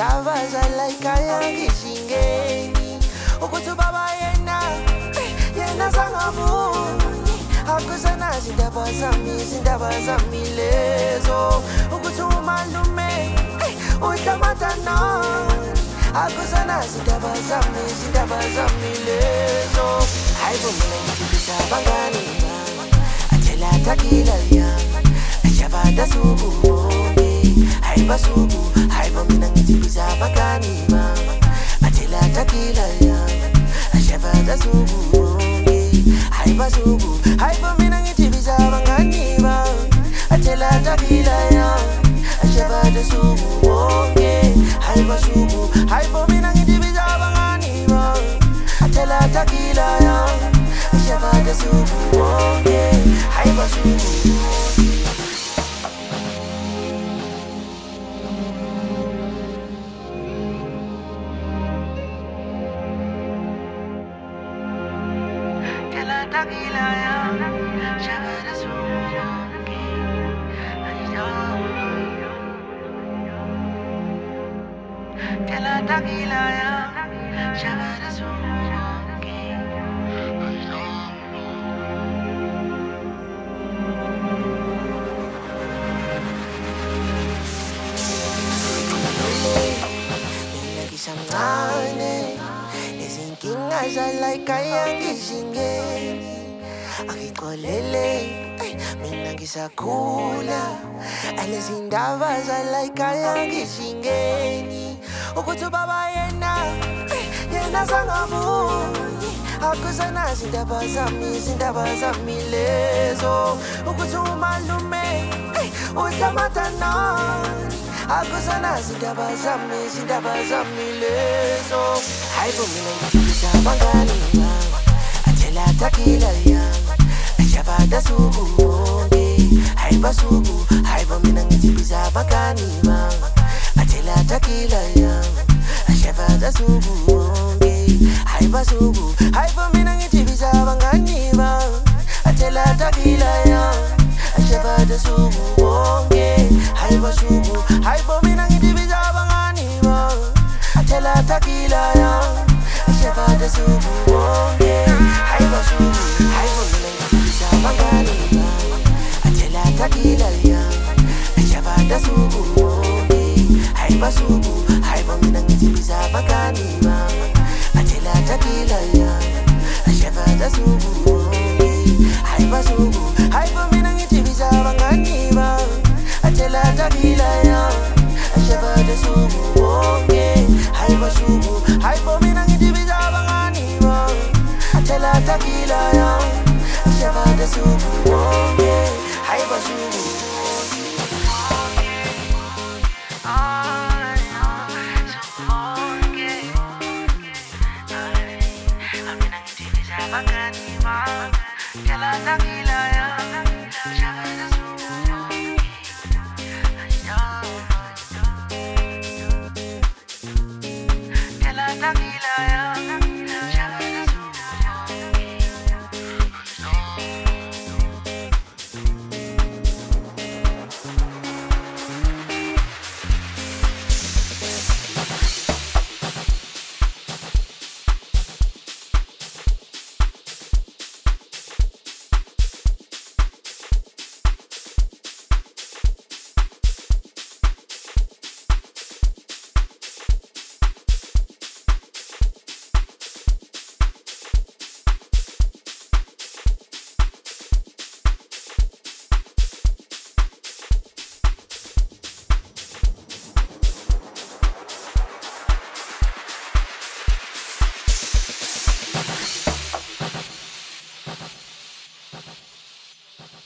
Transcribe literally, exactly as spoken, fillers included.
izindaba zalayikhaya ngishingeni ukuthi ubaba yena yena sangabuni akusenazo indaba zami izindaba zami lezo ukuthi umalume uhlamatana akusenazo indaba zami izindaba zami lezo hayi bo mina ngithibisa abangani bami athela takila yami ashabada suku hayi basuku hayi bo mina ngithibisa abangani bami athela takila yami ashabada suku hayi basuku hayi bo mina ngithibisa abangani bami athela takila yami ashabada suku hayi basuku hayi bo mina ngithibisa abangani bami athela takila yami ashabada suku hayi basuku Takila ya, shabada suki, tela takila ya, shabada suki. Mina kisangane, izinkinga zalayikhaya ngishingeni. Akikolele, mina ngisakhula alezi ndaba zalayikhaya ngishingeni ukuthi ubaba yena yena sangabuni akusenazo indaba zami izindaba zami lezo ukuthi umalume uhlamatana akusenazo indaba zami izindaba zami lezo hayi bo mina ngithibisa abangani bami athela takila yami ashabada suku hayi basuku hayi bo mina ngithibisa abangani bami athela takila yami ashabada suku hayi basuku hayi bo mina ngithibisa abangani bami athela takila yami ashabada suku hayi basuku hayi bo mina ngithibisa abangani bami athela takila yami ashabada suku hayi basuku hayi bo mina ngithibisa abangani bami athela takila yami ashabada suku hayi basuku hayi bo mina ngithibisa abangani bami athela takila yami ashabada suku hayi basuku hayi bo mina ngithibisa abangani bami athela takila yami ashabada suku hayi basuku hayi bo mina ngithibisa abangani bami athela takila yami ashabada suku hayi basuku